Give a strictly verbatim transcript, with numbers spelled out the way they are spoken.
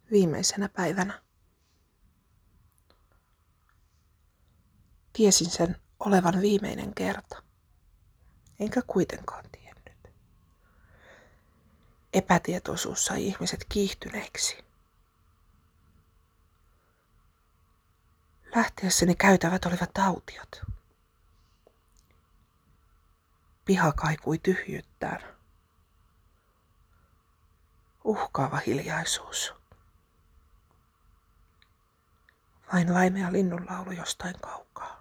viimeisenä päivänä. Tiesin sen olevan viimeinen kerta, enkä kuitenkaan tiennyt. Epätietoisuus sai ihmiset kiihtyneiksi. Lähtiessäni käytävät olivat autiot. Piha kaikui tyhjyyttään. Uhkaava hiljaisuus. Vain vaimea linnunlaulu jostain kaukaa.